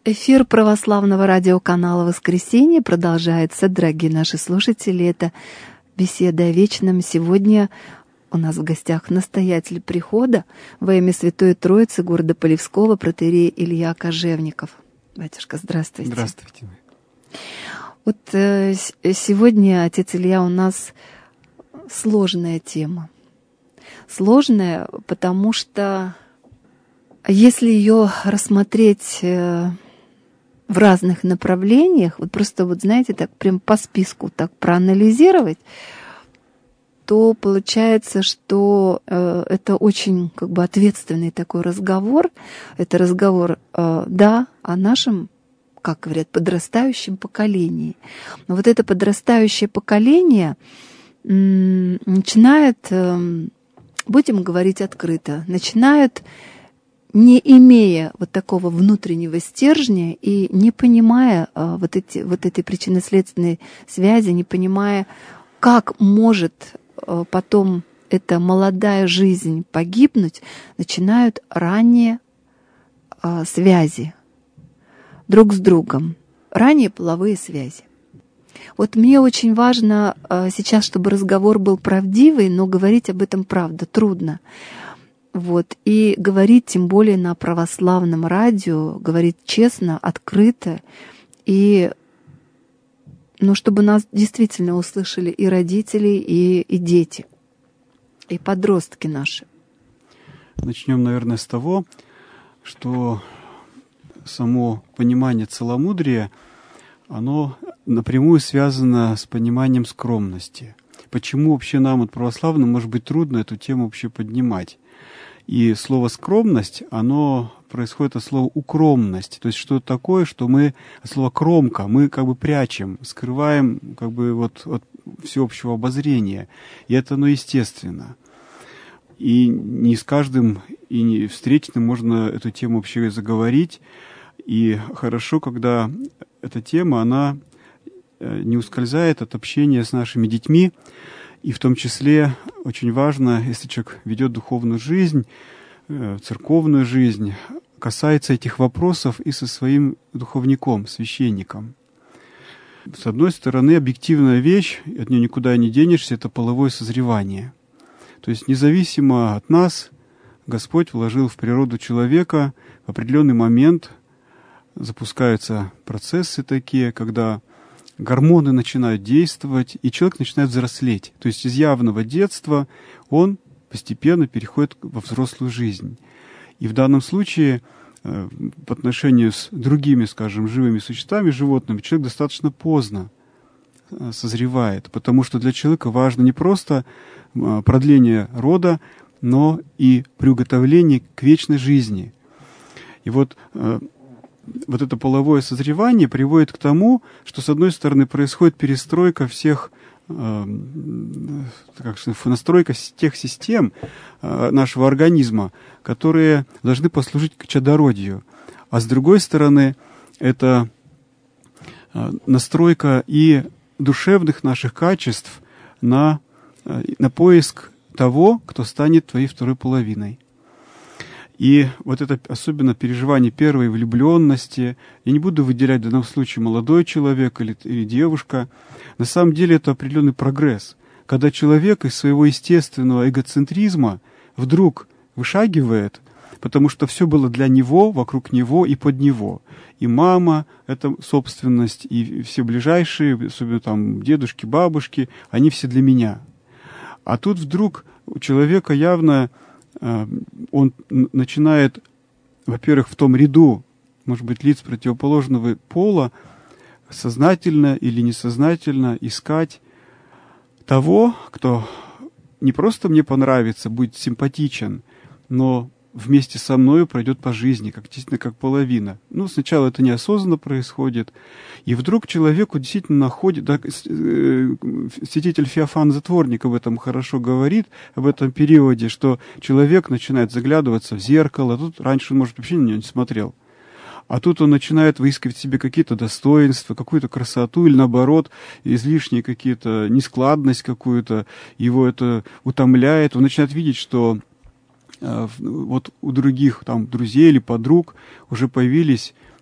Эфир православного радиоканала «Воскресенье» продолжается, дорогие наши слушатели. Это беседа о вечном. Сегодня у нас в гостях настоятель прихода во имя Святой Троицы города Полевского протоиерей Илья Кожевников. Батюшка, здравствуйте. Здравствуйте. Вот сегодня, отец Илья, у нас сложная тема. Сложная, потому что если ее рассмотреть в разных направлениях, вот просто, вот знаете, так прям по списку так проанализировать, то получается, что это очень как бы ответственный такой разговор. Это разговор, да, о нашем, как говорят, подрастающем поколении. Но вот это подрастающее поколение начинает, будем говорить открыто, начинает, не имея вот такого внутреннего стержня и не понимая вот этой причинно-следственной связи, не понимая, как может потом эта молодая жизнь погибнуть, начинают ранние связи друг с другом, ранние половые связи. Вот мне очень важно сейчас, чтобы разговор был правдивый, но говорить об этом правда трудно. Вот. И говорить, тем более на православном радио, говорить честно, открыто, и чтобы нас действительно услышали и родители, и дети, и подростки наши. Начнем, наверное, с того, что само понимание целомудрия, оно напрямую связано с пониманием скромности. Почему вообще нам, от православным, может быть трудно эту тему вообще поднимать? И слово «скромность», оно происходит от слова «укромность». То есть что-то такое, что мы, от слова «кромка», мы как бы прячем, скрываем как бы вот от всеобщего обозрения. И это, естественно. И не с каждым, и не встречным можно эту тему вообще заговорить. И хорошо, когда эта тема, она не ускользает от общения с нашими детьми. И в том числе очень важно, если человек ведет духовную жизнь, церковную жизнь, касается этих вопросов и со своим духовником, священником. С одной стороны, объективная вещь, от нее никуда не денешься, это половое созревание. То есть независимо от нас, Господь вложил в природу человека в определенный момент, запускаются процессы такие, когда гормоны начинают действовать, и человек начинает взрослеть. То есть из явного детства он постепенно переходит во взрослую жизнь. И в данном случае по отношению с другими, скажем, живыми существами, животными, человек достаточно поздно созревает, потому что для человека важно не просто продление рода, но и приуготовление к вечной жизни. И вот это половое созревание приводит к тому, что, с одной стороны, происходит перестройка всех, настройка тех систем нашего организма, которые должны послужить к чадородию. А с другой стороны, это настройка и душевных наших качеств на поиск того, кто станет твоей второй половиной. И вот это особенно переживание первой влюбленности, я не буду выделять в данном случае молодой человек или девушка, на самом деле это определенный прогресс. Когда человек из своего естественного эгоцентризма вдруг вышагивает, потому что все было для него, вокруг него и под него. И мама — это собственность, и все ближайшие, особенно там дедушки, бабушки, они все для меня. А тут вдруг у человека явно он начинает, во-первых, в том ряду, может быть, лиц противоположного пола, сознательно или несознательно искать того, кто не просто мне понравится, будет симпатичен, но вместе со мной пройдет по жизни, действительно как половина. Сначала это неосознанно происходит, и вдруг человеку действительно находит, святитель Феофан Затворник об этом хорошо говорит, об этом периоде, что человек начинает заглядываться в зеркало, тут раньше он, может, вообще на него не смотрел. А тут он начинает выискивать в себе какие-то достоинства, какую-то красоту, или наоборот, излишние какие-то, нескладность какую-то, его это утомляет, он начинает видеть, что вот у других там друзей или подруг уже появились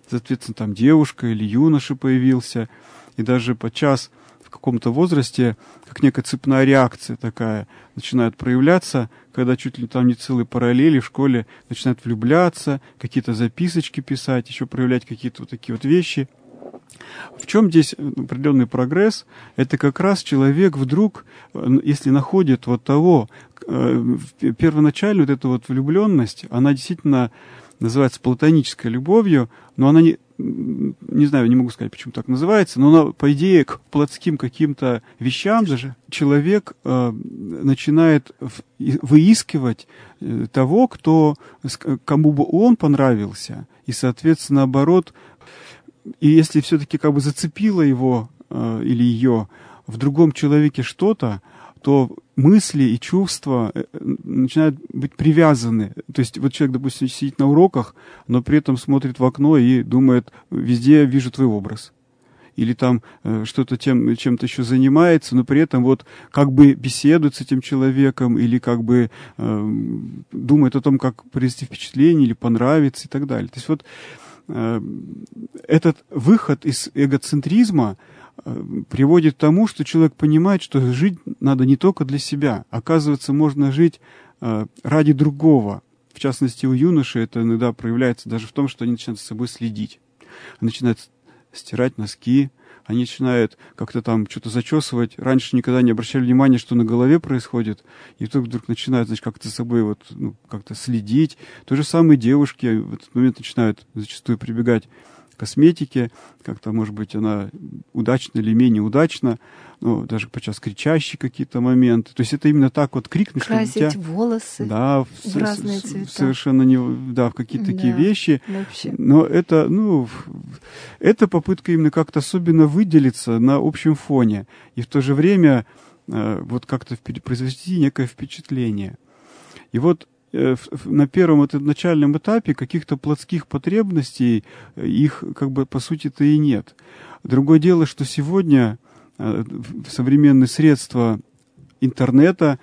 соответственно, там девушка или юноша появился, и даже подчас в каком-то возрасте, как некая цепная реакция такая, начинает проявляться, когда чуть ли там не целые параллели в школе начинают влюбляться, какие-то записочки писать, еще проявлять какие-то вот такие вот вещи. В чем здесь определенный прогресс? Это как раз человек вдруг, если находит вот того, первоначально вот эта вот влюбленность, она действительно называется платонической любовью, но она не знаю, не могу сказать, почему так называется, но она, по идее, к плотским каким-то вещам даже человек начинает выискивать того, кому бы он понравился, и, соответственно, наоборот, и если все-таки как бы зацепило его или ее в другом человеке что-то, то мысли и чувства начинают быть привязаны. То есть вот человек, допустим, сидит на уроках, но при этом смотрит в окно и думает, везде вижу твой образ. Или там что-то чем-то еще занимается, но при этом вот как бы беседует с этим человеком, или как бы думает о том, как произвести впечатление, или понравится и так далее. То есть вот этот выход из эгоцентризма приводит к тому, что человек понимает, что жить надо не только для себя. Оказывается, можно жить ради другого. В частности, у юношей это иногда проявляется даже в том, что они начинают за собой следить. Они начинают стирать носки, они начинают как-то там что-то зачесывать. Раньше никогда не обращали внимания, что на голове происходит, и вдруг начинают, значит, как-то за собой вот, как-то следить. То же самое девушки в этот момент начинают зачастую прибегать к косметике, как-то, может быть, она удачна или менее удачна, даже подчас кричащие какие-то моменты. То есть это именно так вот крикнуть, красить волосы, да, в разные цвета. Совершенно не, да, в какие-то такие вещи. Вообще. Но это, это попытка именно как-то особенно выделиться на общем фоне. И в то же время вот как-то произвести некое впечатление. И вот на первом начальном этапе каких-то плотских потребностей, их как бы по сути-то и нет. Другое дело, что сегодня современные средства интернета,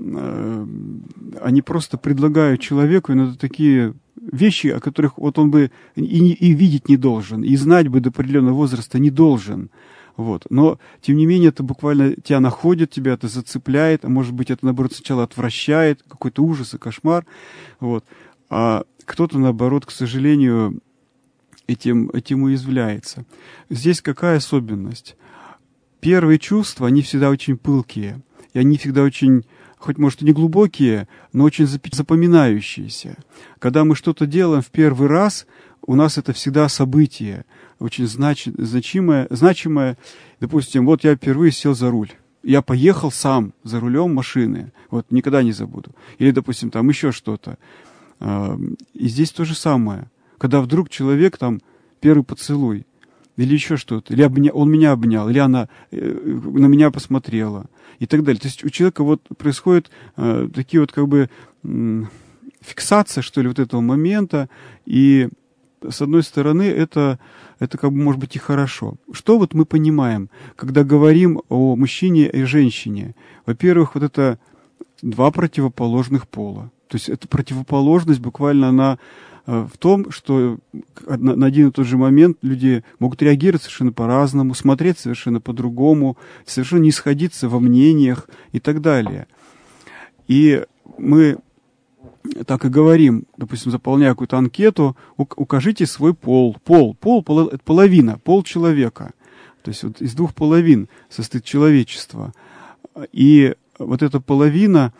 они просто предлагают человеку иногда такие вещи, о которых вот он бы и видеть не должен, и знать бы до определенного возраста не должен. Вот. Но, тем не менее, это буквально тебя находит, тебя это зацепляет, а может быть, это, наоборот, сначала отвращает, какой-то ужас и кошмар. Вот. А кто-то, наоборот, к сожалению, этим уязвляется. Здесь какая особенность? Первые чувства, они всегда очень пылкие, и они всегда очень, хоть, может, и не глубокие, но очень запоминающиеся. Когда мы что-то делаем в первый раз, у нас это всегда событие, очень значимое. Допустим, вот я впервые сел за руль. Я поехал сам за рулем машины. Вот никогда не забуду. Или, допустим, там еще что-то. И здесь то же самое. Когда вдруг человек там первый поцелуй, или еще что-то, или он меня обнял, или она на меня посмотрела, и так далее. То есть у человека вот происходят такие вот как бы фиксация, что ли, вот этого момента, и с одной стороны, это как бы может быть и хорошо. Что вот мы понимаем, когда говорим о мужчине и женщине? Во-первых, вот это два противоположных пола. То есть эта противоположность буквально она в том, что на один и тот же момент люди могут реагировать совершенно по-разному, смотреть совершенно по-другому, совершенно не сходиться во мнениях и так далее. И мы так и говорим, допустим, заполняя какую-то анкету, укажите свой пол. Пол — это половина, пол человека. То есть вот из двух половин состоит человечество. И вот эта половина,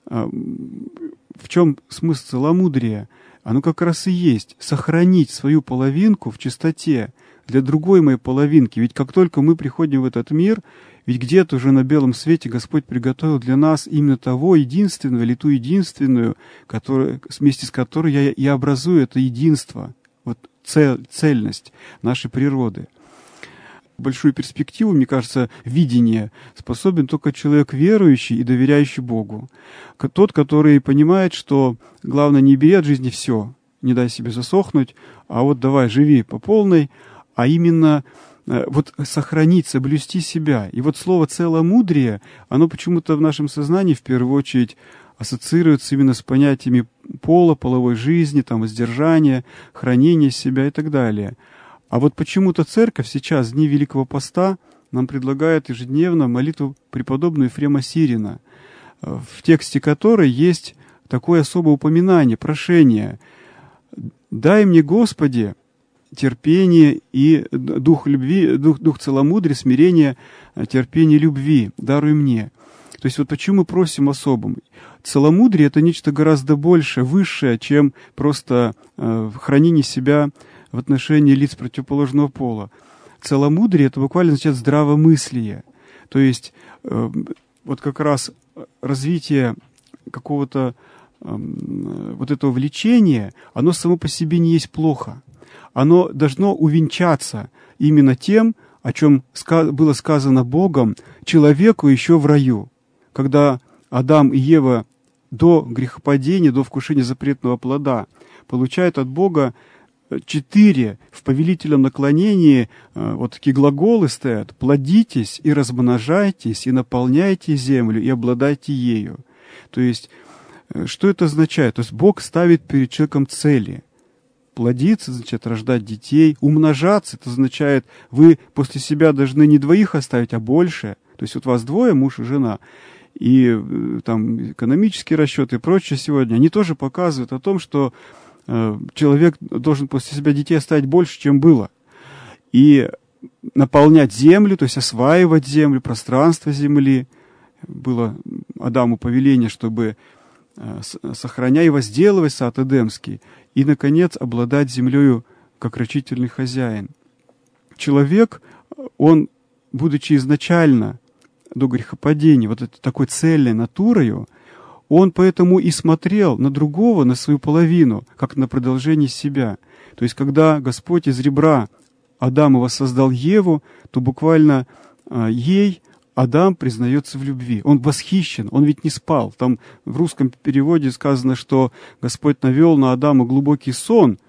в чем смысл целомудрия? Оно как раз и есть сохранить свою половинку в чистоте для другой моей половинки. Ведь как только мы приходим в этот мир, ведь где-то уже на белом свете Господь приготовил для нас именно того единственного, или ту единственную, вместе с которой я образую это единство, вот цельность нашей природы. Большую перспективу, мне кажется, видение способен только человек верующий и доверяющий Богу. Тот, который понимает, что главное не бери от жизни все, не дай себе засохнуть, а вот давай, живи по полной, а именно вот сохранить, соблюсти себя. И вот слово «целомудрие», оно почему-то в нашем сознании в первую очередь ассоциируется именно с понятиями пола, половой жизни, там, воздержания, хранения себя и так далее. А вот почему-то церковь сейчас, в дни Великого Поста, нам предлагает ежедневно молитву преподобного Ефрема Сирина, в тексте которой есть такое особое упоминание, прошение: «Дай мне, Господи, терпение и дух любви, дух целомудрия, смирения, терпения, любви, даруй мне». То есть вот почему мы просим особым? Целомудрие — это нечто гораздо большее, высшее, чем просто хранение себя в отношении лиц противоположного пола. Целомудрие — это буквально означает здравомыслие. То есть вот как раз развитие какого-то вот этого влечения, оно само по себе не есть плохо. Оно должно увенчаться именно тем, о чем было сказано Богом человеку еще в раю, когда Адам и Ева до грехопадения, до вкушения запретного плода получают от Бога 4 в повелительном наклонении вот такие глаголы стоят: «Плодитесь и размножайтесь, и наполняйте землю, и обладайте ею». То есть, что это означает? То есть Бог ставит перед человеком цели. Плодиться означает рождать детей, умножаться — это означает, вы после себя должны не 2 оставить, а больше. То есть вот вас 2, муж и жена, и там экономические расчеты и прочее сегодня, они тоже показывают о том, что человек должен после себя детей оставить больше, чем было. И наполнять землю, то есть осваивать землю, пространство земли. Было Адаму повеление, чтобы сохраняя и возделывать сад Эдемский, и, наконец, обладать землею как рачительный хозяин. Человек, он, будучи изначально до грехопадения вот этой такой цельной натурою, он поэтому и смотрел на другого, на свою половину, как на продолжение себя. То есть, когда Господь из ребра Адама воссоздал Еву, то буквально ей Адам признается в любви. Он восхищен, он ведь не спал. Там в русском переводе сказано, что Господь навел на Адама глубокий сон,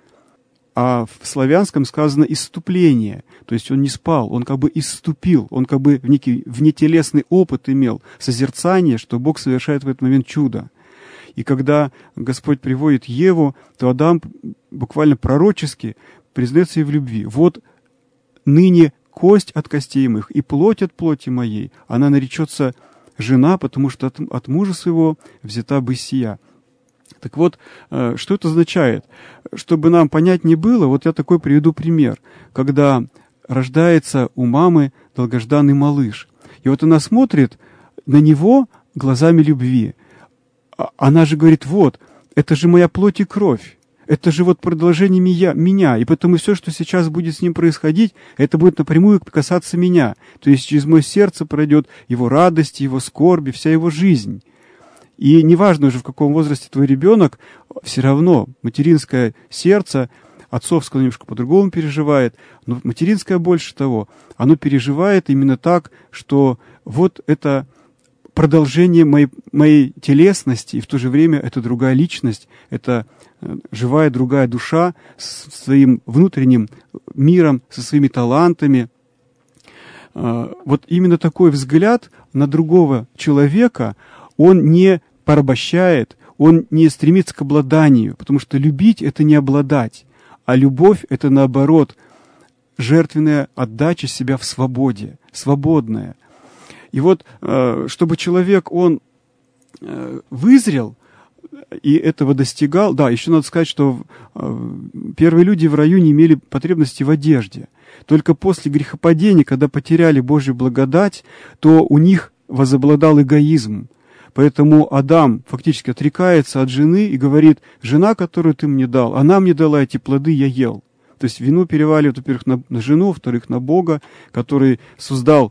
а в славянском сказано «исступление». То есть он не спал, он как бы исступил, он как бы некий внетелесный опыт имел, созерцание, что Бог совершает в этот момент чудо. И когда Господь приводит Еву, то Адам буквально пророчески признается ей в любви. «Вот ныне кость от костей моих и плоть от плоти моей, она наречется жена, потому что от мужа своего взята бы сия». Так вот, что это означает? Чтобы нам понятнее было, вот я такой приведу пример. Когда рождается у мамы долгожданный малыш, и вот она смотрит на него глазами любви. Она же говорит: вот, это же моя плоть и кровь, это же вот продолжение меня, и поэтому все, что сейчас будет с ним происходить, это будет напрямую касаться меня. То есть через мое сердце пройдет его радость, его скорби, вся его жизнь. И неважно уже, в каком возрасте твой ребенок, все равно материнское сердце, отцовское немножко по-другому переживает, но материнское больше того, оно переживает именно так, что вот это продолжение моей телесности, и в то же время это другая личность, это живая другая душа со своим внутренним миром, со своими талантами. Вот именно такой взгляд на другого человека, он не порабощает, он не стремится к обладанию, потому что любить — это не обладать, а любовь — это, наоборот, жертвенная отдача себя в свободе, свободная. И вот, чтобы человек, он вызрел и этого достигал, да, еще надо сказать, что первые люди в раю не имели потребности в одежде. Только после грехопадения, когда потеряли Божью благодать, то у них возобладал эгоизм. Поэтому Адам фактически отрекается от жены и говорит: жена, которую ты мне дал, она мне дала эти плоды, я ел. То есть вину переваливает, во-первых, на жену, во-вторых, на Бога, который создал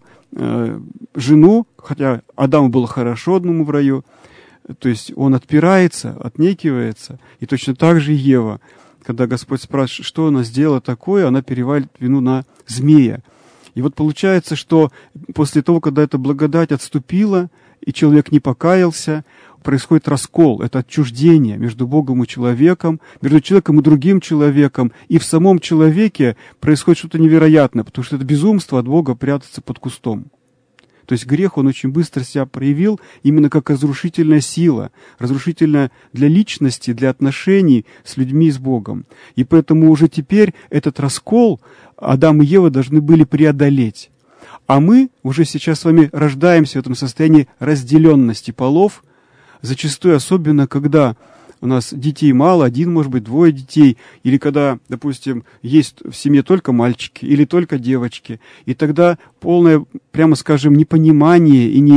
жену, хотя Адаму было хорошо одному в раю. То есть он отпирается, отнекивается. И точно так же Ева, когда Господь спрашивает, что она сделала такое, она переваливает вину на змея. И вот получается, что после того, когда эта благодать отступила, и человек не покаялся, происходит раскол, это отчуждение между Богом и человеком, между человеком и другим человеком, и в самом человеке происходит что-то невероятное, потому что это безумство от Бога прятаться под кустом. То есть грех, он очень быстро себя проявил именно как разрушительная сила, разрушительная для личности, для отношений с людьми и с Богом. И поэтому уже теперь этот раскол Адам и Ева должны были преодолеть. А мы уже сейчас с вами рождаемся в этом состоянии разделенности полов, зачастую особенно, когда у нас детей мало, один, может быть, двое детей, или когда, допустим, есть в семье только мальчики или только девочки, и тогда полное, прямо скажем, непонимание и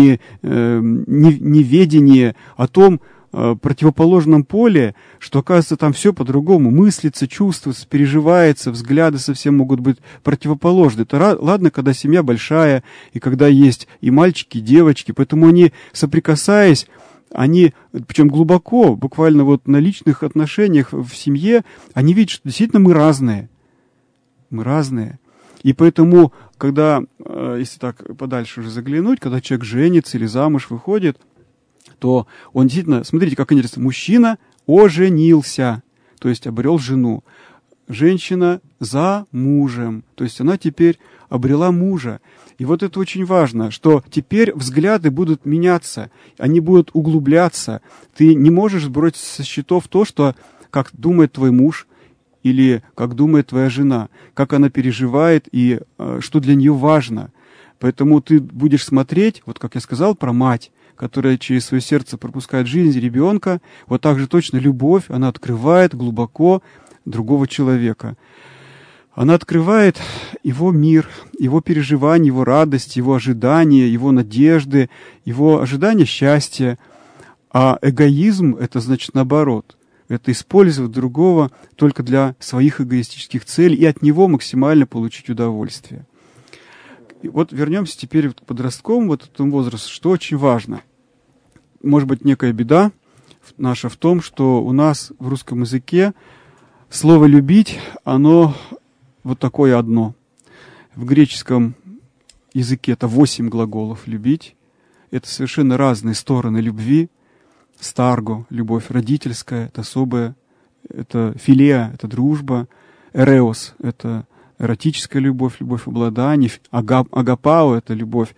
неведение о том противоположном поле, что, оказывается, там все по-другому, мыслится, чувствуется, переживается, взгляды совсем могут быть противоположны. Это ладно, когда семья большая, и когда есть и мальчики, и девочки, поэтому они, соприкасаясь, они, причем глубоко, буквально вот на личных отношениях в семье, они видят, что действительно мы разные. Мы разные. И поэтому, когда, если так подальше уже заглянуть, когда человек женится или замуж выходит, то он действительно, смотрите, как интересно, мужчина оженился, то есть обрел жену. Женщина за мужем, то есть она теперь обрела мужа. И вот это очень важно, что теперь взгляды будут меняться, они будут углубляться. Ты не можешь сбросить со счетов то, что, как думает твой муж или как думает твоя жена, как она переживает и что для нее важно. Поэтому ты будешь смотреть, вот как я сказал про мать, которая через свое сердце пропускает жизнь ребенка, вот так же точно любовь, она открывает глубоко другого человека. Она открывает его мир, его переживания, его радость, его ожидания, его надежды, его ожидания счастья. А эгоизм — это значит наоборот. Это использовать другого только для своих эгоистических целей и от него максимально получить удовольствие. И вот вернемся теперь к подростковому вот этому возрасту, что очень важно. Может быть, некая беда наша в том, что у нас в русском языке слово «любить», оно вот такое одно. В греческом языке это 8 глаголов «любить». Это совершенно разные стороны любви. Старго — любовь родительская, это особая. Это филея — это дружба. Эреос — это эротическая любовь, любовь обладания. Агапао — это любовь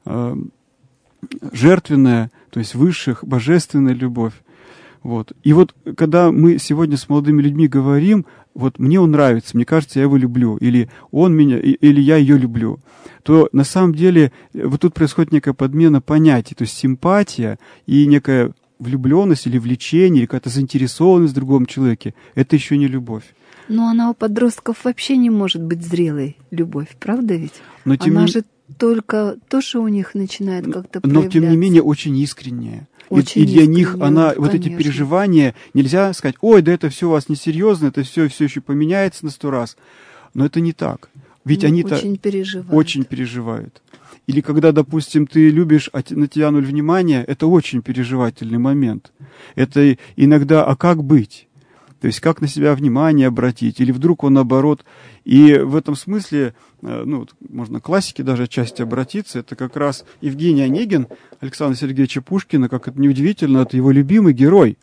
жертвенная, то есть высших, божественная любовь. Вот. И вот когда мы сегодня с молодыми людьми говорим, вот мне он нравится, мне кажется, я его люблю, или он меня, или я ее люблю, то на самом деле вот тут происходит некая подмена понятий, то есть симпатия и некая влюбленность или влечение, или какая-то заинтересованность в другом человеке, это еще не любовь. Но она у подростков вообще не может быть зрелой, любовь, правда ведь? Но она же только то, что у них начинает как-то проявляться. Но, тем не менее, очень искренняя. Очень и для искренне, них она, конечно. вот эти переживания, нельзя сказать, ой, да это все у вас несерьезно, это все еще поменяется на 100 раз. Но это не так. Ведь они-то очень переживают. Очень переживают. Или когда, допустим, ты любишь, а на тебя нуль внимания, это очень переживательный момент. Это иногда, а как быть? То есть как на себя внимание обратить? Или вдруг он наоборот. И в этом смысле, ну, можно к классике даже отчасти обратиться. Это как раз Евгений Онегин, Александра Сергеевича Пушкина, как это неудивительно, это его любимый герой.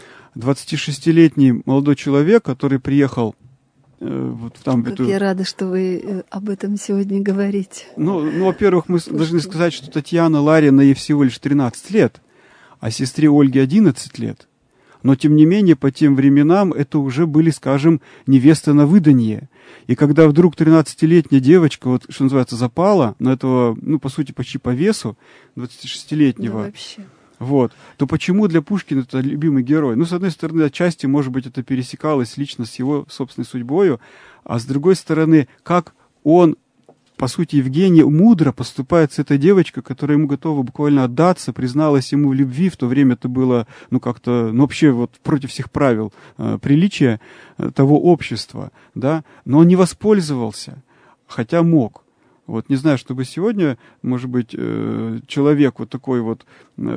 26-летний молодой человек, который приехал вот там... Как я рада, что вы об этом сегодня говорите. Ну, во-первых, мы должны сказать, что Татьяна Ларина ей всего лишь 13 лет, а сестре Ольге 11 лет. Но, тем не менее, по тем временам это уже были, скажем, невесты на выданье. И когда вдруг 13-летняя девочка, вот, что называется, запала на этого, ну, по сути, почти по весу 26-летнего, да, вообще. Вот, то почему для Пушкина это любимый герой? Ну, с одной стороны, отчасти, может быть, это пересекалось лично с его собственной судьбою, а с другой стороны, как он, по сути, Евгений мудро поступает с этой девочкой, которая ему готова буквально отдаться, призналась ему в любви. В то время это было, ну, как-то, ну, вообще вот против всех правил приличия того общества, да. Но он не воспользовался, хотя мог. Вот, не знаю, чтобы сегодня, может быть, человек вот такой вот,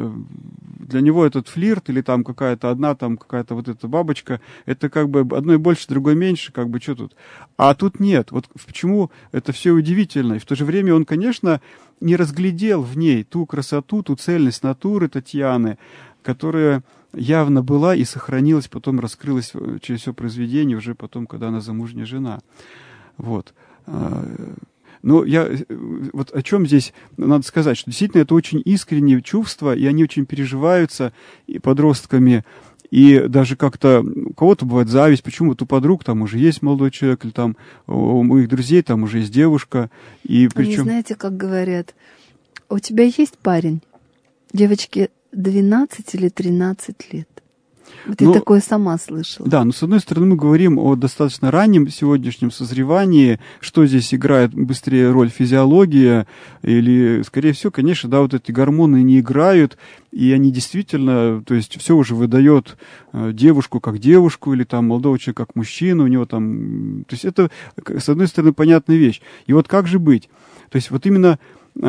для него этот флирт или там какая-то одна, там какая-то вот эта бабочка, это как бы одной больше, другой меньше, как бы что тут. А тут нет. Вот почему это все удивительно. И в то же время он, конечно, не разглядел в ней ту красоту, ту цельность натуры Татьяны, которая явно была и сохранилась, потом раскрылась через все произведение, уже потом, когда она замужняя жена. Вот. Но вот о чем здесь надо сказать, что действительно это очень искренние чувства, и они очень переживаются и подростками, и даже как-то у кого-то бывает зависть, почему вот у подруг там уже есть молодой человек, или там у моих друзей там уже есть девушка. И причем... Они, знаете, как говорят, у тебя есть парень? Девочке 12 или 13 лет. Вот я такое сама слышала. Да, но с одной стороны мы говорим о достаточно раннем сегодняшнем созревании, что здесь играет быстрее роль физиология, или, скорее всего, конечно, да, вот эти гормоны не играют, и они действительно, то есть все уже выдает девушку как девушку, или там молодого человека как мужчину, у него там, то есть это, с одной стороны, понятная вещь. И вот как же быть? То есть вот именно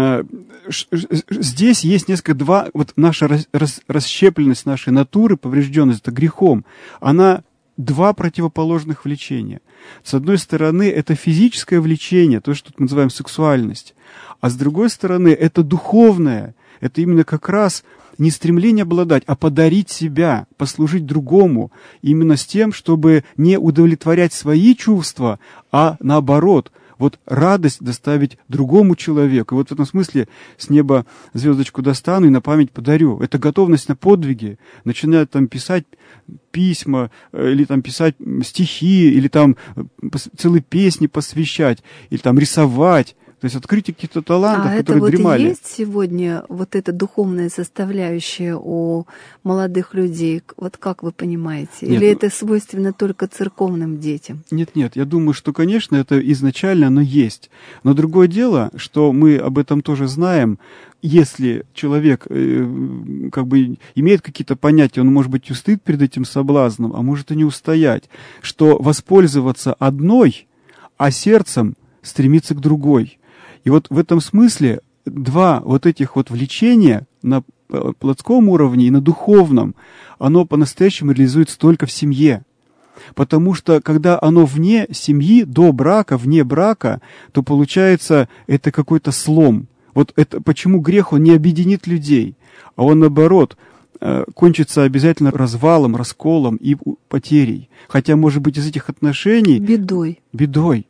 здесь есть вот наша расщепленность нашей натуры, поврежденность, это грехом, она два противоположных влечения. С одной стороны, это физическое влечение, то, что мы называем сексуальность, а с другой стороны, это духовное, это именно как раз не стремление обладать, а подарить себя, послужить другому, именно с тем, чтобы не удовлетворять свои чувства, а наоборот, вот радость доставить другому человеку. И вот в этом смысле с неба звездочку достану и на память подарю. Это готовность на подвиги. Начинают там писать письма, или там писать стихи, или там целые песни посвящать, или там рисовать. То есть открытие каких-то талантов, которые вот дремали. А это есть сегодня вот эта духовная составляющая у молодых людей? Вот как вы понимаете? Нет, или это свойственно только церковным детям? Нет, я думаю, что, конечно, это изначально оно есть. Но другое дело, что мы об этом тоже знаем. Если человек как бы имеет какие-то понятия, он, может быть, устоит перед этим соблазном, а может и не устоять, что воспользоваться одной, а сердцем стремиться к другой. И вот в этом смысле два вот этих вот влечения на плотском уровне и на духовном, оно по-настоящему реализуется только в семье. Потому что, когда оно вне семьи, до брака, вне брака, то получается это какой-то слом. Вот это почему грех, он не объединит людей, а он, наоборот, кончится обязательно развалом, расколом и потерей. Хотя, может быть, из этих отношений... Бедой.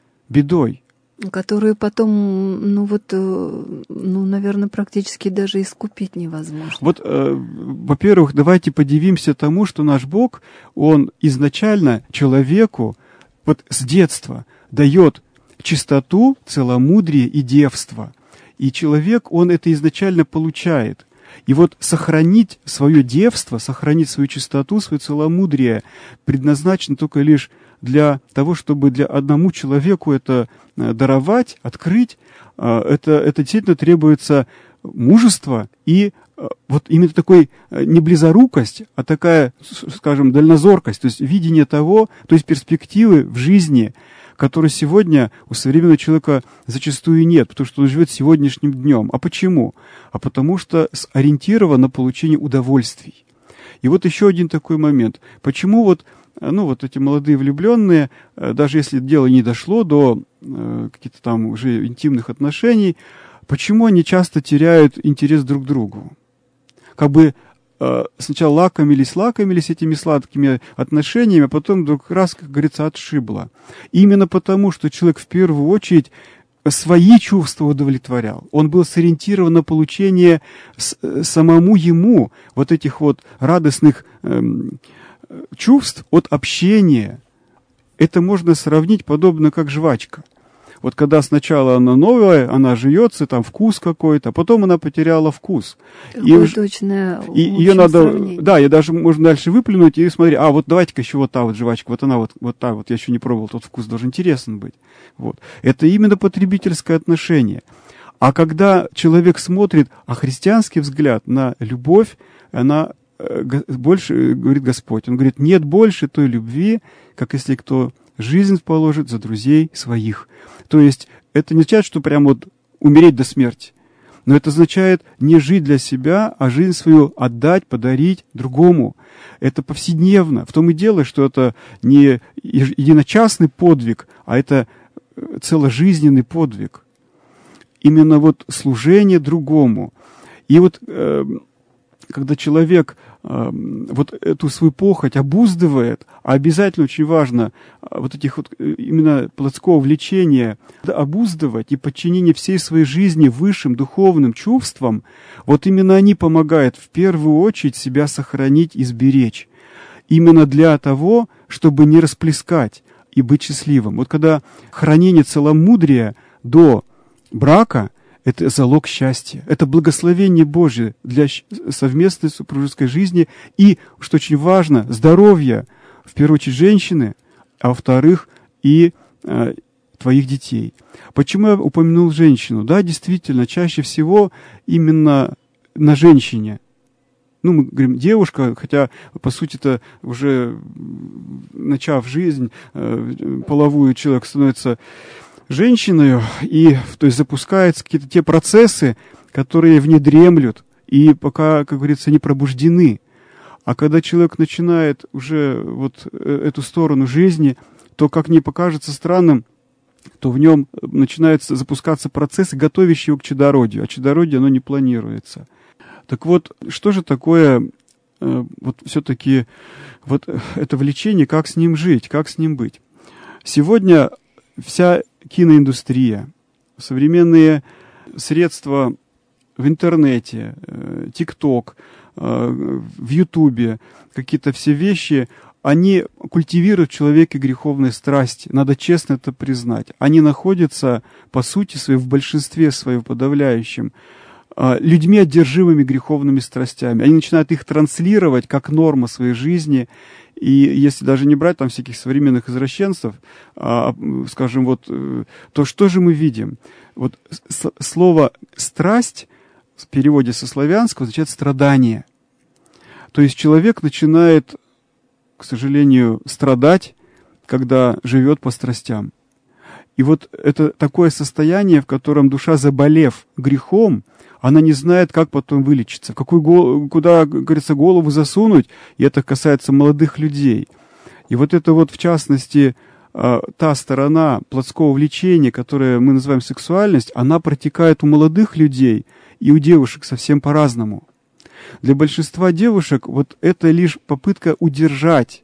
Которую потом, наверное, практически даже искупить невозможно. Вот, во-первых, давайте подивимся тому, что наш Бог, Он изначально человеку вот с детства дает чистоту, целомудрие и девство. И человек, он это изначально получает. И вот сохранить свое девство, сохранить свою чистоту, свое целомудрие предназначено только лишь для того, чтобы для одному человеку это даровать, открыть. Это действительно требуется мужество и вот именно такой не близорукость, а такая, скажем, дальнозоркость, то есть видение того, то есть перспективы в жизни, которой сегодня у современного человека зачастую нет, потому что он живет сегодняшним днем. А почему? А потому что ориентирован на получение удовольствий. И вот еще один такой момент. Почему вот эти молодые влюбленные, даже если дело не дошло до каких-то там уже интимных отношений, почему они часто теряют интерес друг к другу? Как бы сначала лакомились этими сладкими отношениями, а потом вдруг раз, как говорится, отшибло. Именно потому, что человек в первую очередь свои чувства удовлетворял. Он был сориентирован на получение самому ему вот этих вот радостных чувств от общения. Это можно сравнить подобно как жвачка. Вот когда сначала она новая, она жуется, там вкус какой-то, а потом она потеряла вкус. Какое точное ее надо, сравнение. Да, ее даже можно дальше выплюнуть и смотреть, вот давайте-ка еще вот та вот жвачка, вот она вот та вот, я еще не пробовал, тот вкус должен интересен быть. Вот. Это именно потребительское отношение. А когда человек смотрит, христианский взгляд на любовь, она больше, говорит Господь, Он говорит, нет больше той любви, как если кто жизнь положит за друзей своих. То есть это не означает, что прям вот умереть до смерти. Но это означает не жить для себя, а жизнь свою отдать, подарить другому. Это повседневно. В том и дело, что это не единочасный подвиг, а это целожизненный подвиг. Именно вот служение другому. И вот когда человек вот эту свою похоть обуздывает, а обязательно очень важно вот этих вот именно плотского влечения обуздывать и подчинение всей своей жизни высшим духовным чувствам, вот именно они помогают в первую очередь себя сохранить и сберечь. Именно для того, чтобы не расплескать и быть счастливым. Вот когда хранение целомудрия до брака — это залог счастья, это благословение Божие для совместной супружеской жизни и, что очень важно, здоровья, в первую очередь, женщины, а во-вторых, и твоих детей. Почему я упомянул женщину? Да, действительно, чаще всего именно на женщине. Ну, мы говорим девушка, хотя, по сути-то, уже начав жизнь половую, человек становится женщиной, и, то есть, запускаются какие-то те процессы, которые в ней дремлют, и пока, как говорится, не пробуждены. А когда человек начинает уже вот эту сторону жизни, то, как ни покажется странным, то в нем начинаются запускаться процессы, готовящие его к чадородию, а чадородие, оно не планируется. Так вот, что же такое вот все-таки вот это влечение, как с ним жить, как с ним быть? Сегодня вся киноиндустрия, современные средства в интернете, ТикТок, в Ютубе, какие-то все вещи, они культивируют в человеке греховные страсти. Надо честно это признать. Они находятся, по сути своей, в большинстве своем подавляющем, людьми, одержимыми греховными страстями. Они начинают их транслировать как норма своей жизни. И если даже не брать там всяких современных извращенцев, скажем, вот, то что же мы видим? Вот слово «страсть» в переводе со славянского означает «страдание». То есть человек начинает, к сожалению, страдать, когда живет по страстям. И вот это такое состояние, в котором душа, заболев грехом, она не знает, как потом вылечиться, куда, как говорится, голову засунуть, и это касается молодых людей. И вот это вот, в частности, та сторона плотского влечения, которую мы называем сексуальность, она протекает у молодых людей и у девушек совсем по-разному. Для большинства девушек вот это лишь попытка удержать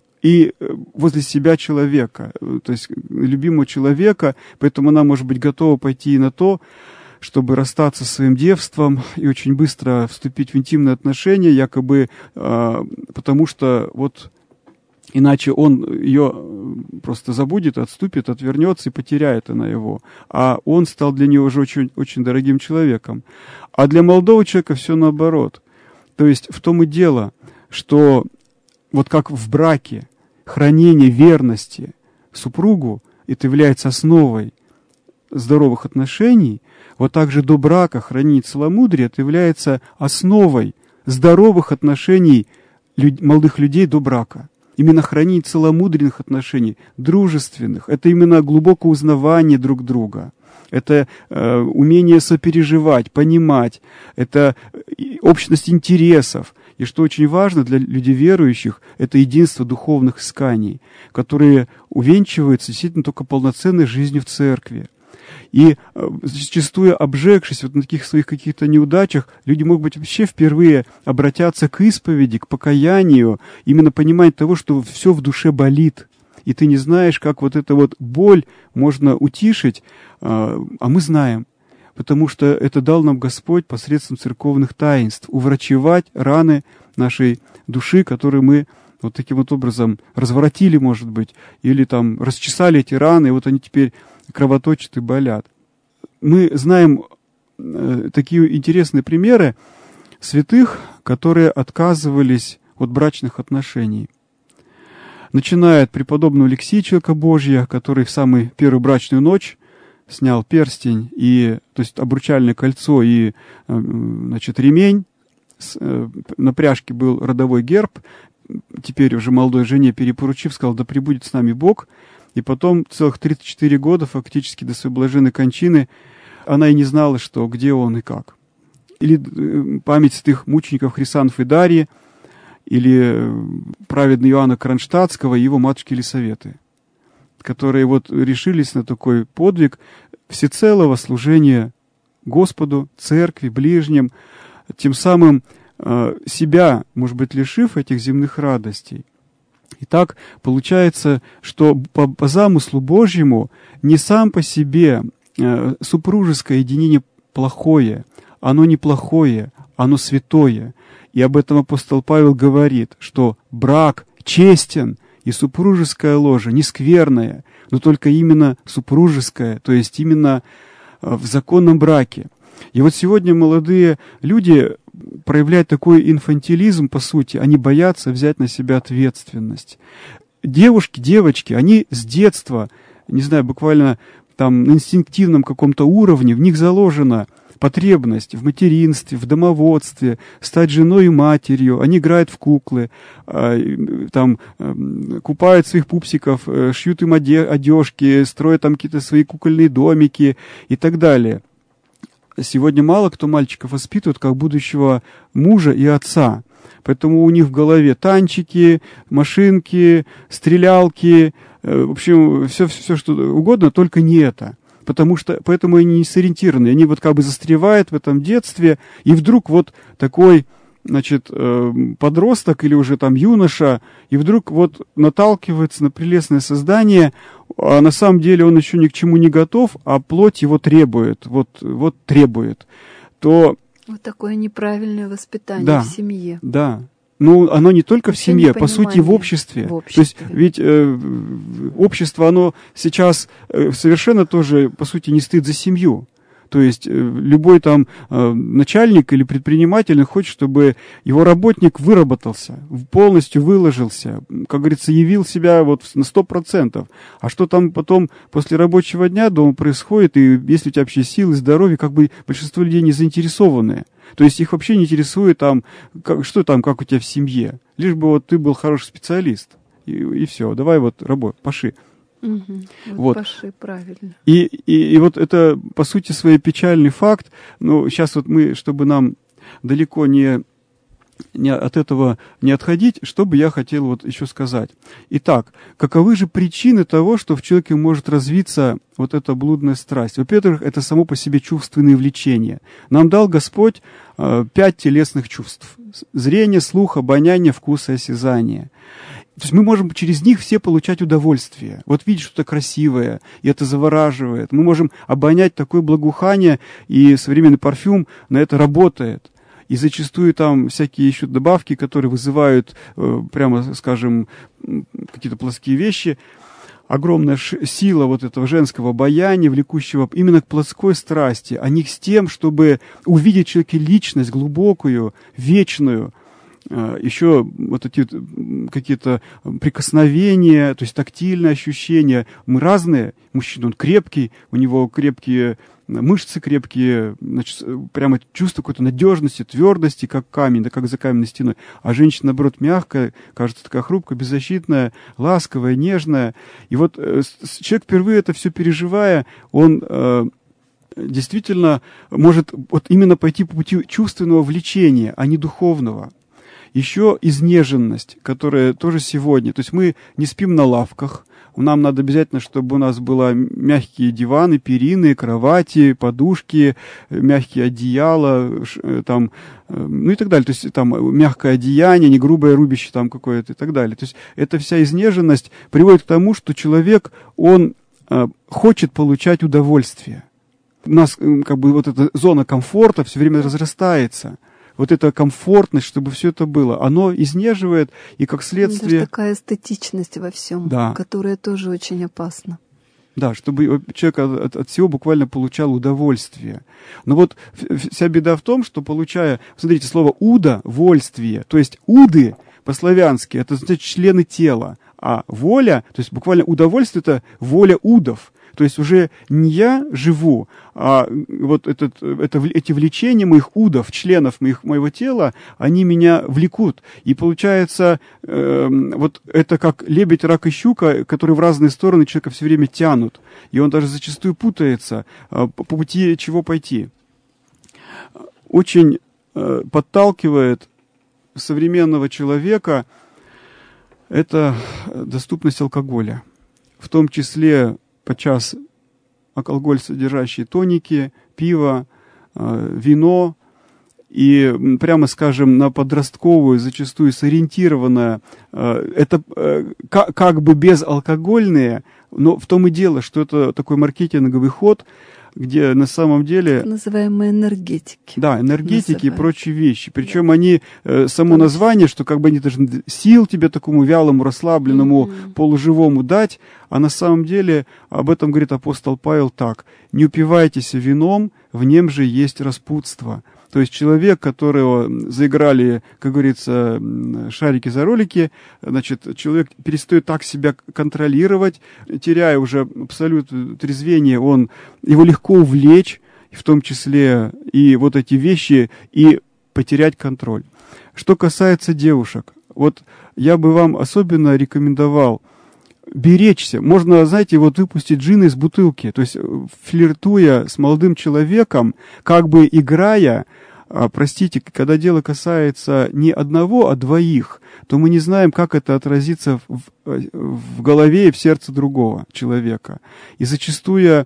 и возле себя человека, то есть любимого человека, поэтому она может быть готова пойти и на то, чтобы расстаться со своим девством и очень быстро вступить в интимные отношения, якобы потому что вот иначе он ее просто забудет, отступит, отвернется и потеряет она его. А он стал для нее уже очень, очень дорогим человеком. А для молодого человека все наоборот. То есть в том и дело, что вот как в браке хранение верности супругу, это является основой здоровых отношений, вот так же до брака хранить целомудрие, это является основой здоровых отношений молодых людей до брака. Именно хранить целомудренных отношений, дружественных, это именно глубокое узнавание друг друга. Это умение сопереживать, понимать, это общность интересов. И что очень важно для людей верующих, это единство духовных исканий, которые увенчиваются действительно только полноценной жизнью в церкви. И зачастую, обжегшись вот на таких своих каких-то неудачах, люди, может быть, вообще впервые обратятся к исповеди, к покаянию, именно понимать того, что все в душе болит. И ты не знаешь, как вот эту вот боль можно утишить, а мы знаем. Потому что это дал нам Господь посредством церковных таинств, уврачевать раны нашей души, которые мы вот таким вот образом разворотили, может быть, или там расчесали эти раны, и вот они теперь кровоточат и болят. Мы знаем такие интересные примеры святых, которые отказывались от брачных отношений. Начиная от преподобного Алексия, человека Божия, который в самую первую брачную ночь снял перстень, то есть обручальное кольцо и, значит, ремень. На пряжке был родовой герб. Теперь уже молодой жене перепоручив, сказал: да пребудет с нами Бог. И потом целых 34 года, фактически до своей блаженной кончины, она и не знала, что, где он и как. Или память святых мучеников Хрисанф и Дарьи, или праведного Иоанна Кронштадтского и его матушки Елисаветы, которые вот решились на такой подвиг всецелого служения Господу, церкви, ближним, тем самым себя, может быть, лишив этих земных радостей. И так получается, что по замыслу Божьему не сам по себе супружеское единение плохое, оно не плохое, оно святое. И об этом апостол Павел говорит, что брак честен, и супружеская ложа не скверная, но только именно супружеская, то есть именно в законном браке. И вот сегодня молодые люди проявляют такой инфантилизм, по сути, они боятся взять на себя ответственность. Девушки, девочки, они с детства, не знаю, буквально там на инстинктивном каком-то уровне, в них заложена потребность в материнстве, в домоводстве, стать женой и матерью. Они играют в куклы, там, купают своих пупсиков, шьют им одежки, строят там какие-то свои кукольные домики и так далее. Сегодня мало кто мальчиков воспитывает как будущего мужа и отца. Поэтому у них в голове танчики, машинки, стрелялки, в общем, все что угодно, только не это. Поэтому они не сориентированы. Они вот как бы застревают в этом детстве, и вдруг вот такой, значит, подросток или уже там юноша, и вдруг вот наталкивается на прелестное создание, а на самом деле он еще ни к чему не готов, а плоть его требует, вот требует, то... Вот такое неправильное воспитание в семье. Да. Ну, оно не только в семье, по сути, в обществе. То есть, ведь общество, оно сейчас совершенно тоже, по сути, не стоит за семью. То есть, любой там начальник или предприниматель хочет, чтобы его работник выработался, полностью выложился, как говорится, явил себя вот на 100%. А что там потом после рабочего дня дома происходит, и если у тебя вообще силы, здоровье, как бы большинство людей не заинтересованы. То есть их вообще не интересует там, что там, как у тебя в семье. Лишь бы вот ты был хороший специалист. И все, давай вот паши. Угу. Вот. Паши, правильно. И вот это, по сути, свой печальный факт. Но сейчас вот мы, чтобы нам далеко не от этого не отходить, что бы я хотел вот еще сказать. Итак, каковы же причины того, что в человеке может развиться вот эта блудная страсть? Во-первых, это само по себе чувственные влечения. Нам дал Господь 5 телесных чувств. Зрение, слух, обоняние, вкус и осязание. То есть мы можем через них все получать удовольствие. Вот видеть что-то красивое, и это завораживает. Мы можем обонять такое благоухание, и современный парфюм на это работает. И зачастую там всякие еще добавки, которые вызывают, прямо скажем, какие-то плоские вещи. Огромная сила вот этого женского обаяния, влекущего именно к плотской страсти, а не с тем, чтобы увидеть в человеке личность глубокую, вечную. Еще вот эти какие-то прикосновения, то есть тактильные ощущения. Мы разные. Мужчина, он крепкий, у него крепкие мышцы крепкие, значит, прямо чувство какой-то надежности, твердости, как камень, да как за каменной стеной. А женщина, наоборот, мягкая, кажется, такая хрупкая, беззащитная, ласковая, нежная. И вот человек, впервые это все переживая, он действительно может вот именно пойти по пути чувственного влечения, а не духовного. Еще изнеженность, которая тоже сегодня. То есть мы не спим на лавках. Нам надо обязательно, чтобы у нас были мягкие диваны, перины, кровати, подушки, мягкие одеяла, там, ну и так далее. То есть там мягкое одеяние, не грубое рубище там какое-то и так далее. То есть эта вся изнеженность приводит к тому, что человек, он хочет получать удовольствие. У нас как бы вот эта зона комфорта все время разрастается. Вот эта комфортность, чтобы все это было, оно изнеживает, и как следствие... Даже такая эстетичность во всем, да, которая тоже очень опасна. Да, чтобы человек от всего буквально получал удовольствие. Но вот вся беда в том, что получая, смотрите, слово «уда» — вольствие, то есть «уды» по-славянски — это значит члены тела, а воля, то есть буквально удовольствие — это воля удов. То есть уже не я живу, а вот эти влечения моих удов, членов моего тела, они меня влекут. И получается, вот это как лебедь, рак и щука, которые в разные стороны человека все время тянут. И он даже зачастую путается, по пути чего пойти. Очень подталкивает современного человека это доступность алкоголя. В том числе подчас алкоголь, содержащий тоники, пиво, вино. и, прямо скажем, на подростковую, зачастую сориентированная, это как бы безалкогольные, но в том и дело, что это такой маркетинговый ход, где на самом деле... Так называемые энергетики. Да, энергетики и прочие вещи. Причем они, само название, что как бы они должны сил тебе такому вялому, расслабленному, полуживому дать, а на самом деле об этом говорит апостол Павел так: «Не упивайтесь вином, в нем же есть распутство». То есть человек, которого заиграли, как говорится, шарики за ролики, значит, человек перестает так себя контролировать, теряя уже абсолют трезвения, его легко увлечь, в том числе и вот эти вещи, и потерять контроль. Что касается девушек, вот я бы вам особенно рекомендовал беречься. Можно, знаете, вот выпустить джина из бутылки, то есть флиртуя с молодым человеком, как бы играя, простите, когда дело касается не одного, а двоих, то мы не знаем, как это отразится в голове и в сердце другого человека. И зачастую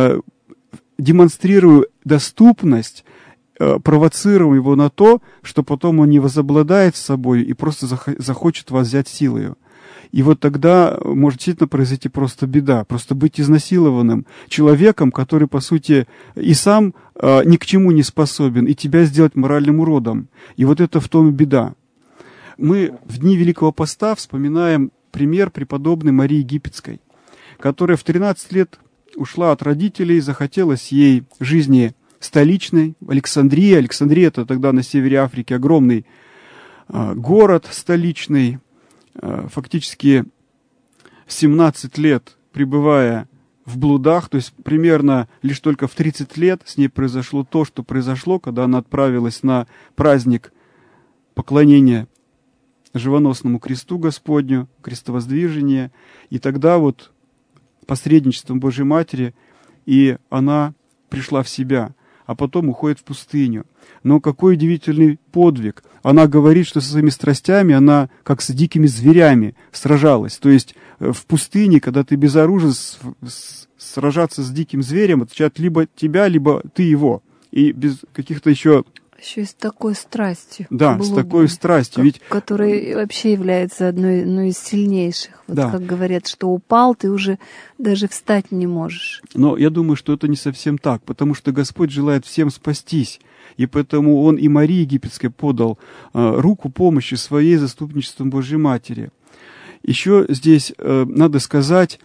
демонстрируя доступность, провоцируя его на то, что потом он не возобладает собой и просто захочет вас взять силою. И вот тогда может действительно произойти просто беда, просто быть изнасилованным человеком, который, по сути, и сам ни к чему не способен, и тебя сделать моральным уродом. И вот это в том и беда. Мы в дни Великого Поста вспоминаем пример преподобной Марии Египетской, которая в 13 лет ушла от родителей, захотелось ей жизни столичной, в Александрии. Александрия — это тогда на севере Африки огромный город столичный. Фактически 17 лет пребывая в блудах, то есть примерно лишь только в 30 лет с ней произошло то, что произошло, когда она отправилась на праздник поклонения живоносному кресту Господню, крестовоздвижение, и тогда вот посредничеством Божьей Матери и она пришла в себя, а потом уходит в пустыню. Но какой удивительный подвиг! Она говорит, что со своими страстями она как с дикими зверями сражалась. То есть в пустыне, когда ты безоружен, сражаться с диким зверем означает либо тебя, либо ты его. И без каких-то еще... Еще и с такой страстью. Да, блудной, с такой страстью. Ведь... Которая вообще является одной из сильнейших. Вот да. Как говорят, что упал, ты уже даже встать не можешь. Но я думаю, что это не совсем так, потому что Господь желает всем спастись. И поэтому Он и Марии Египетской подал руку помощи своей заступничеством Божьей Матери. Еще здесь надо сказать,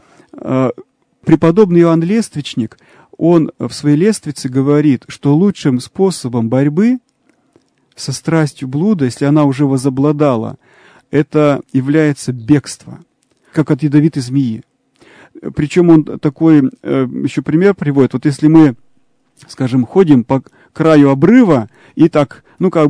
преподобный Иоанн Лествичник, он в своей лествице говорит, что лучшим способом борьбы со страстью блуда, если она уже возобладала, это является бегство, как от ядовитой змеи. Причем он такой еще пример приводит. Вот если мы, скажем, ходим по краю обрыва и так,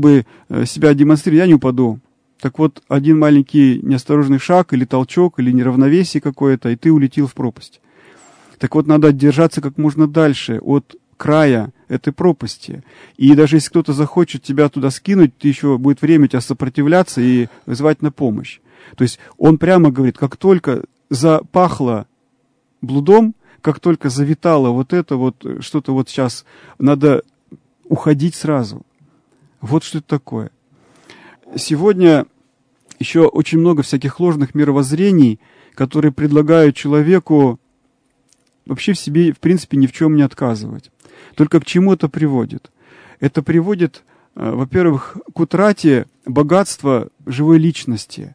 себя демонстрируем, я не упаду. Так вот, один маленький неосторожный шаг или толчок, или неравновесие какое-то, и ты улетел в пропасть. Так вот, надо держаться как можно дальше от края этой пропасти. И даже если кто-то захочет тебя туда скинуть, ты еще будет время тебя сопротивляться и звать на помощь. То есть он прямо говорит, как только запахло блудом, как только завитало вот это вот, что-то вот сейчас, надо уходить сразу. Вот что это такое. Сегодня еще очень много всяких ложных мировоззрений, которые предлагают человеку вообще в себе, в принципе, ни в чем не отказывать. Только к чему это приводит? Это приводит, во-первых, к утрате богатства живой личности,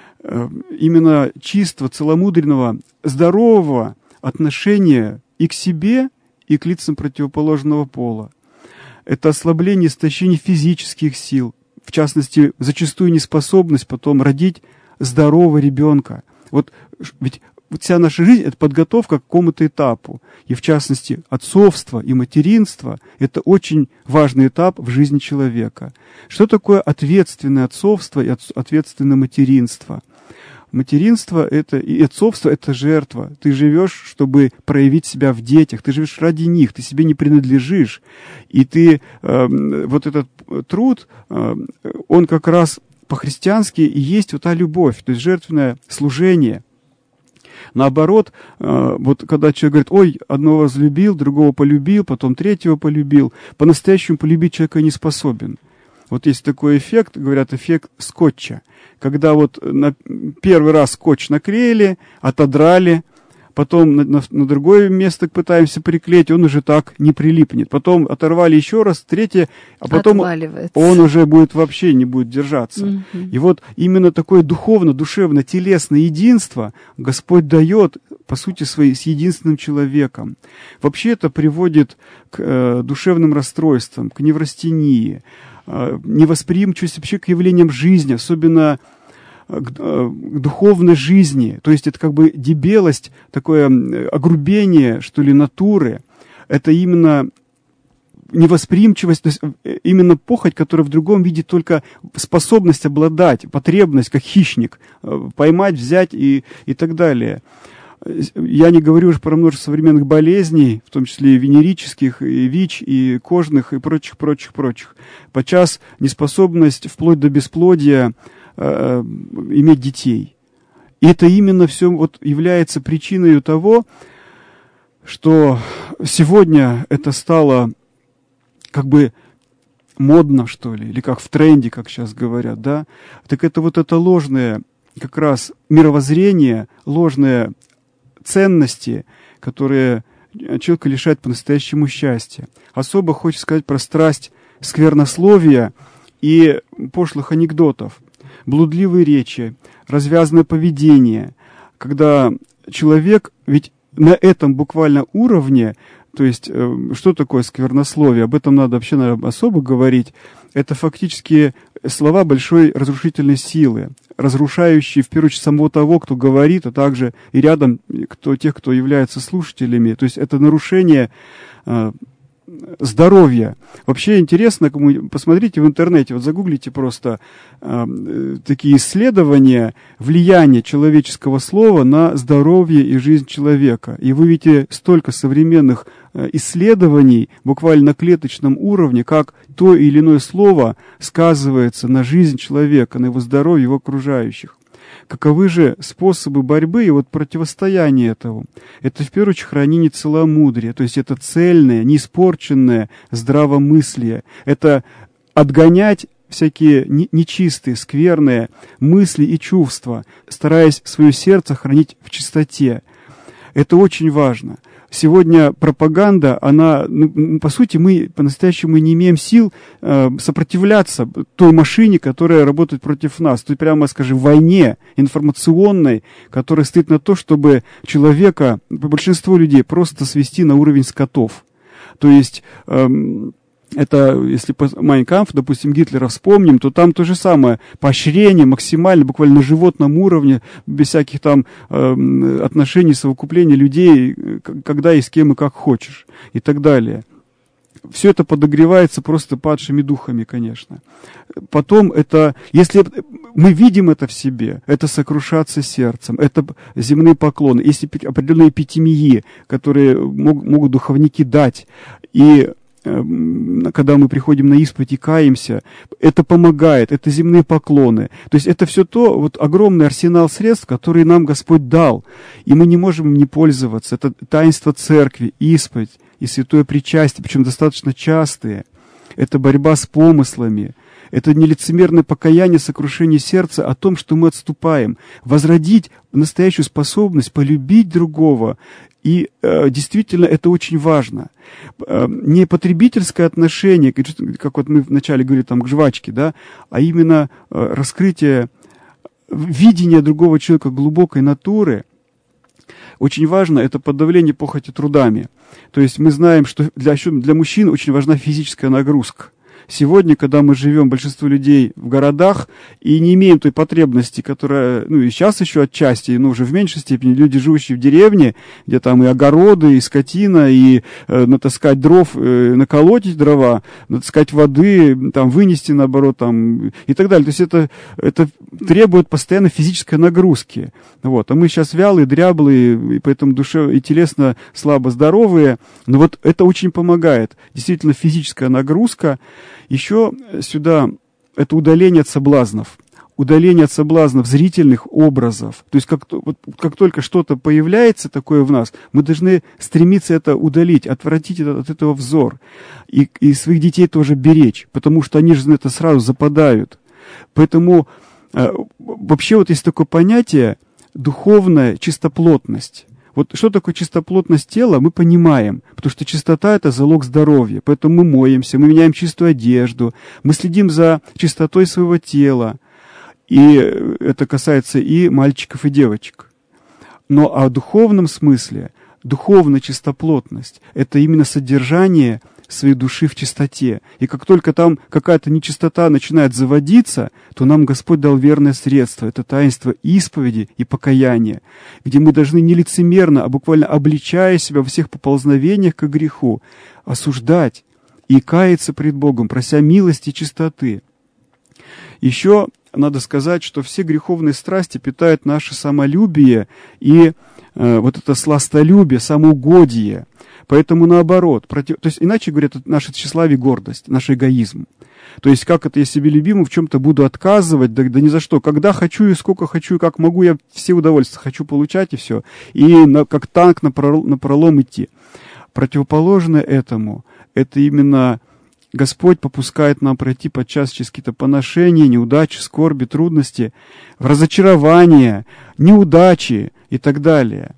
именно чистого, целомудренного, здорового отношения и к себе, и к лицам противоположного пола. Это ослабление, истощение физических сил, в частности, зачастую неспособность потом родить здорового ребенка. Вот ведь вся наша жизнь — это подготовка к какому-то этапу. И в частности, отцовство и материнство — это очень важный этап в жизни человека. Что такое ответственное отцовство и ответственное материнство? Материнство и отцовство — это жертва. Ты живешь, чтобы проявить себя в детях. Ты живешь ради них, ты себе не принадлежишь. И ты, вот этот труд, он как раз по-христиански и есть вот та любовь, то есть жертвенное служение. Наоборот, вот когда человек говорит, ой, одного возлюбил, другого полюбил, потом третьего полюбил, по-настоящему полюбить человека не способен. Вот есть такой эффект, говорят, эффект скотча. Когда вот на первый раз скотч наклеили, отодрали, потом на другое место пытаемся приклеить, он уже так не прилипнет. Потом оторвали еще раз, третье, а потом он уже будет вообще не будет держаться. И вот именно такое духовно-душевно, телесное единство Господь дает, по сути своей, с единственным человеком. Вообще это приводит к душевным расстройствам, к неврастении, невосприимчивости вообще к явлениям жизни, особенно к духовной жизни. То есть это как бы дебелость, такое огрубение, что ли, натуры. Это именно невосприимчивость, то есть именно похоть, которая в другом видит только способность обладать, потребность, как хищник, поймать, взять и так далее. Я не говорю уже про множество современных болезней, в том числе и венерических, и ВИЧ, и кожных, и прочих. Подчас неспособность вплоть до бесплодия иметь детей. И это именно все вот является причиной того, что сегодня это стало как бы модно, что ли, или как в тренде, как сейчас говорят, да? Так это вот это ложное как раз мировоззрение, ложные ценности, которые человека лишают по-настоящему счастья. Особо хочется сказать про страсть сквернословия и пошлых анекдотов. Блудливые речи, развязанное поведение, когда человек, ведь на этом буквально уровне, то есть что такое сквернословие, об этом надо вообще, наверное, особо говорить, это фактически слова большой разрушительной силы, разрушающие, в первую очередь, самого того, кто говорит, а также и рядом тех, кто является слушателями. То есть это нарушение здоровья. Вообще интересно, посмотрите в интернете, вот загуглите просто такие исследования влияния человеческого слова на здоровье и жизнь человека. И вы видите столько современных исследований, буквально на клеточном уровне, как то или иное слово сказывается на жизнь человека, на его здоровье, его окружающих. Каковы же способы борьбы и вот противостояния этому? Это, в первую очередь, хранение целомудрия, то есть это цельное, неиспорченное здравомыслие. Это отгонять всякие нечистые, скверные мысли и чувства, стараясь свое сердце хранить в чистоте. Это очень важно. Сегодня пропаганда, она, по сути, мы по-настоящему не имеем сил сопротивляться той машине, которая работает против нас, той, прямо скажем, войне информационной, которая стоит на то, чтобы человека, большинство людей, просто свести на уровень скотов. То есть это, если Mein Kampf, допустим, Гитлера вспомним, то там то же самое. Поощрение максимально, буквально на животном уровне, без всяких там отношений, совокупления людей, когда и с кем и как хочешь, и так далее. Все это подогревается просто падшими духами, конечно. Потом это, если мы видим это в себе, это сокрушаться сердцем, это земные поклоны, есть определенные эпитемии, которые могут духовники дать, и когда мы приходим на исповедь и каемся, это помогает, это земные поклоны. То есть это все то, вот огромный арсенал средств, которые нам Господь дал, и мы не можем им не пользоваться. Это таинство церкви, исповедь и святое причастие, причем достаточно частые. Это борьба с помыслами. Это нелицемерное покаяние, сокрушение сердца о том, что мы отступаем. Возродить настоящую способность полюбить другого. И действительно это очень важно. Не потребительское отношение, как вот мы вначале говорили там, к жвачке, да, а именно раскрытие видения другого человека глубокой натуры. Очень важно это подавление похоти трудами. То есть мы знаем, что для мужчин очень важна физическая нагрузка. Сегодня, когда мы живем, большинство людей в городах, и не имеем той потребности, которая, и сейчас еще отчасти, но уже в меньшей степени, люди, живущие в деревне, где там и огороды, и скотина, и натаскать дров, наколотить дрова, натаскать воды, там, вынести, наоборот, там, и так далее. То есть это требует постоянно физической нагрузки. Вот. А мы сейчас вялые, дряблые, и поэтому душе и телесно слабо здоровые. Но вот это очень помогает. Действительно, физическая нагрузка. Еще сюда это удаление от соблазнов. удаление от соблазнов зрительных образов. То есть как только что-то появляется такое в нас, мы должны стремиться это удалить, отвратить от этого взор. И своих детей тоже беречь, потому что они же на это сразу западают. Поэтому вообще вот есть такое понятие духовная чистоплотность. Вот что такое чистоплотность тела, мы понимаем, потому что чистота — это залог здоровья. Поэтому мы моемся, мы меняем чистую одежду, мы следим за чистотой своего тела. И это касается и мальчиков, и девочек. Но о духовном смысле, духовная чистоплотность — это именно содержание своей души в чистоте. И как только там какая-то нечистота начинает заводиться, то нам Господь дал верное средство. Это таинство исповеди и покаяния, где мы должны не лицемерно, а буквально обличая себя во всех поползновениях к греху, осуждать и каяться пред Богом, прося милости и чистоты. Еще надо сказать, что все греховные страсти питают наше самолюбие и вот это сластолюбие, самоугодие. Поэтому наоборот, то есть иначе говоря, это наше тщеславие и гордость, наш эгоизм. То есть как это я себе любимому в чем-то буду отказывать, да ни за что. Когда хочу и сколько хочу, и как могу, я все удовольствия хочу получать и все. И как танк напролом идти. Противоположное этому, это именно Господь попускает нам пройти подчас через какие-то поношения, неудачи, скорби, трудности, разочарования, неудачи и так далее.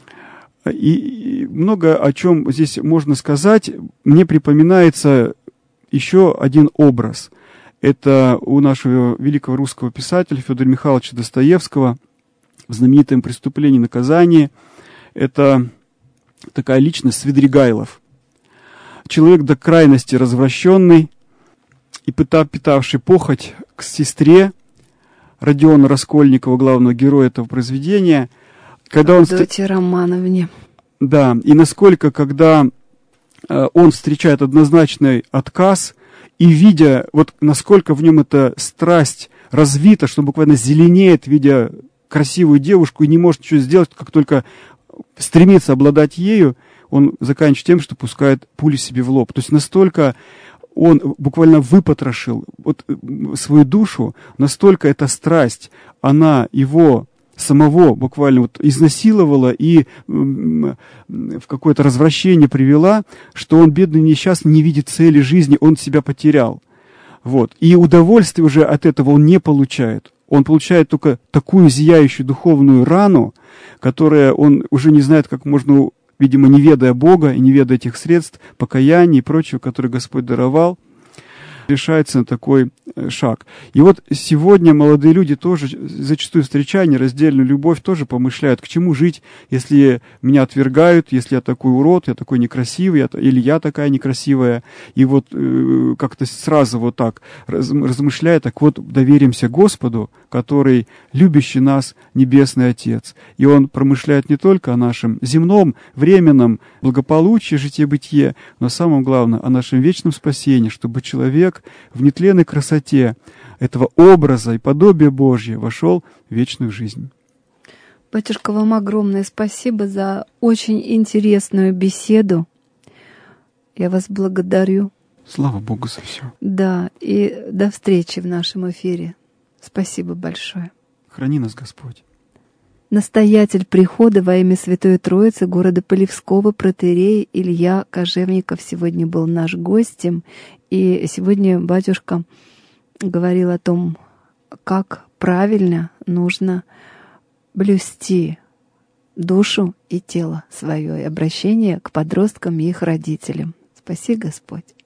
И много о чем здесь можно сказать. Мне припоминается еще один образ. Это у нашего великого русского писателя Федора Михайловича Достоевского в знаменитом «Преступлении и наказании». Это такая личность Свидригайлов. Человек до крайности развращенный и питавший похоть к сестре Родиона Раскольникова, главного героя этого произведения. Когда он Авдотье Романовне. Да, и насколько, когда он встречает однозначный отказ, и видя, вот насколько в нем эта страсть развита, что буквально зеленеет, видя красивую девушку, и не может ничего сделать, как только стремится обладать ею, он заканчивает тем, что пускает пулю себе в лоб. То есть настолько он буквально выпотрошил вот свою душу, настолько эта страсть, она его самого буквально вот изнасиловала и в какое-то развращение привела, что он, бедный несчастный, не видит цели жизни, он себя потерял. Вот. И удовольствие уже от этого он не получает. Он получает только такую зияющую духовную рану, которая он уже не знает, как можно, видимо, не ведая Бога и не ведая этих средств, покаяния и прочего, которые Господь даровал, решается на такой шаг. И вот сегодня молодые люди тоже, зачастую встречая нераздельную любовь, тоже помышляют, к чему жить, если меня отвергают, если я такой урод, я такой некрасивый, или я такая некрасивая. И вот как-то сразу вот так размышляя, так вот доверимся Господу, который любящий нас Небесный Отец. И Он промышляет не только о нашем земном, временном благополучии, житие-бытие, но самое главное о нашем вечном спасении, чтобы человек в нетленной красоте этого образа и подобия Божьего вошел в вечную жизнь. Батюшка, вам огромное спасибо за очень интересную беседу. Я вас благодарю. Слава Богу за все. Да, и до встречи в нашем эфире. Спасибо большое. Храни нас, Господь. Настоятель прихода во имя Святой Троицы города Полевского протоиерей Илья Кожевников сегодня был наш гостем. И сегодня батюшка говорил о том, как правильно нужно блюсти душу и тело свое, и обращение к подросткам и их родителям. Спаси Господь.